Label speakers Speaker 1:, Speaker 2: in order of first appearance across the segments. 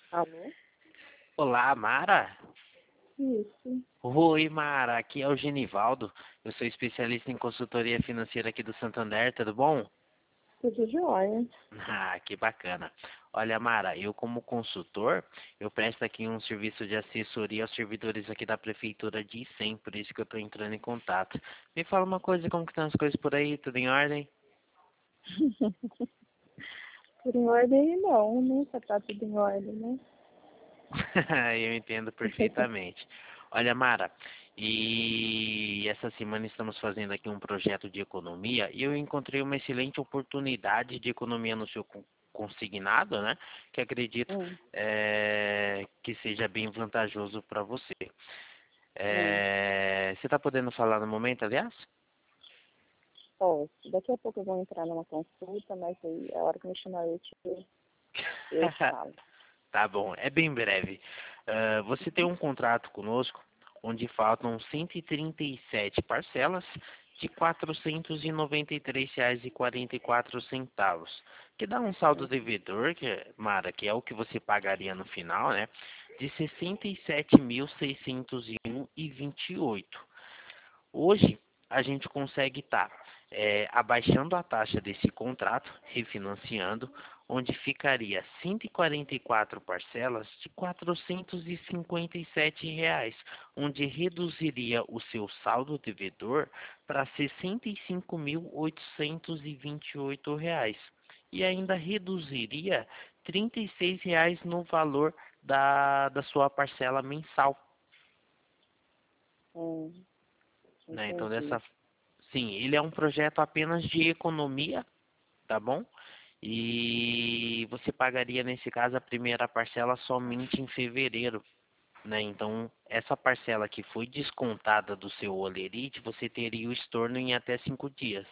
Speaker 1: Alô?
Speaker 2: Olá, Mara.
Speaker 1: Isso.
Speaker 2: Oi, Mara. Aqui é o Genivaldo. Eu sou especialista em consultoria financeira aqui do Santander, tudo bom?
Speaker 1: Tudo jóia.
Speaker 2: Ah, que bacana. Olha, Mara, eu como consultor, eu presto aqui um serviço de assessoria aos servidores aqui da prefeitura de Icém, por isso que eu estou entrando em contato. Me fala uma coisa, como que estão as coisas por aí? Tudo em ordem?
Speaker 1: Por em ordem não, né? Já tá tudo em ordem, né?
Speaker 2: Eu entendo perfeitamente. Olha, Mara, e essa semana estamos fazendo aqui um projeto de economia e eu encontrei uma excelente oportunidade de economia no seu consignado, né? Que acredito
Speaker 1: Hum,
Speaker 2: que seja bem vantajoso para você.
Speaker 1: hum.
Speaker 2: Você está podendo falar no momento, aliás?
Speaker 1: Posso. Daqui a pouco eu vou entrar numa consulta, mas aí a hora que me chamar eu falo.
Speaker 2: Tá bom, é bem breve. Você tem um contrato conosco onde faltam 137 parcelas de R$ 493,44, que dá um saldo
Speaker 1: Hum,
Speaker 2: devedor, Mara, que é o que você pagaria no final, né, de 67.601,28. Hoje, a gente consegue estar abaixando a taxa desse contrato, refinanciando, onde ficaria 144 parcelas de R$ 457, onde reduziria o seu saldo devedor para R$ 65.828 e ainda reduziria R$ 36 no valor da sua parcela mensal,
Speaker 1: hum,
Speaker 2: né? Então,
Speaker 1: entendi.
Speaker 2: sim, ele é um projeto apenas de economia, tá bom? E você pagaria, nesse caso, a primeira parcela somente em fevereiro, né? Então, essa parcela que foi descontada do seu holerite, você teria o estorno em até 5 dias.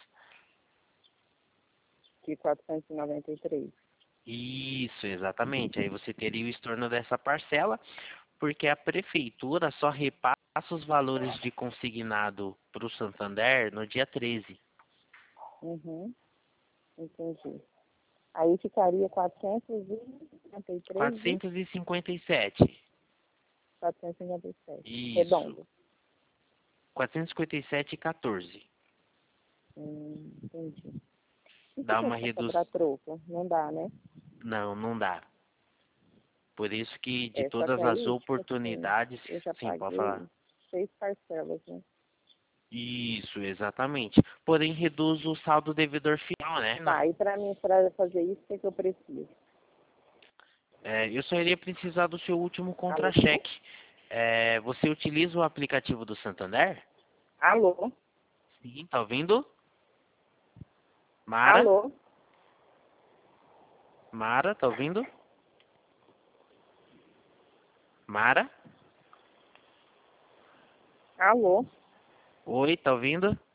Speaker 1: De 493.
Speaker 2: Isso, exatamente. Aí você teria o estorno dessa parcela, porque a prefeitura só repassa os valores de consignado para o Santander no dia 13.
Speaker 1: Uhum, entendi. Aí ficaria 453 e
Speaker 2: 457.
Speaker 1: 457.
Speaker 2: Isso.
Speaker 1: Redondo.
Speaker 2: 457,14.
Speaker 1: Entendi. E se
Speaker 2: Dá uma
Speaker 1: fosse para
Speaker 2: redução.
Speaker 1: cobrar troco? Não dá, né?
Speaker 2: Não, não dá. Por isso que de
Speaker 1: É, só que
Speaker 2: todas as
Speaker 1: aí, tipo assim,
Speaker 2: oportunidades,
Speaker 1: eu já
Speaker 2: sim, pode falar.
Speaker 1: paguei 6 parcelas, né?
Speaker 2: Isso, exatamente. Porém, reduz o saldo devedor final, né?
Speaker 1: Tá, e pra mim, pra fazer isso, o que, que eu preciso?
Speaker 2: Eu só iria precisar do seu último
Speaker 1: Alô?
Speaker 2: contra-cheque. Você utiliza o aplicativo do Santander?
Speaker 1: Alô?
Speaker 2: Sim, tá ouvindo? Mara?
Speaker 1: Alô?
Speaker 2: Mara, tá ouvindo? Mara?
Speaker 1: Alô?
Speaker 2: Oi, tá ouvindo?